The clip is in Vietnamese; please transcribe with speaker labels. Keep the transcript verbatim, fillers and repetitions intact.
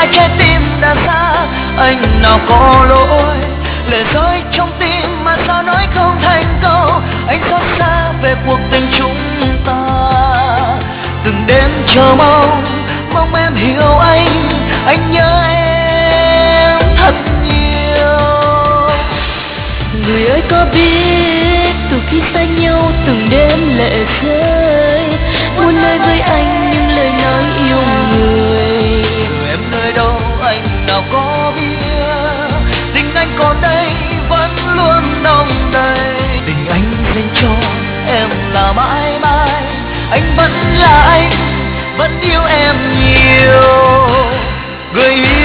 Speaker 1: trái tim đã xa, anh nào có lỗi. Lệ rơi trong tim mà sao nói không thành câu, anh xót xa về cuộc tình chúng ta. Từng đêm chờ mong, mong em hiểu anh, anh nhớ em thật nhiều.
Speaker 2: Người ơi có biết từ khi xa nhau từng đêm lệ rơi, muốn nói với anh những lời nói yêu người.
Speaker 1: Em nơi đâu anh nào có biết, tình anh còn đây vẫn luôn đong đầy. Tình anh dành cho em là mãi mãi, anh vẫn là anh, vẫn yêu em nhiều. Người yêu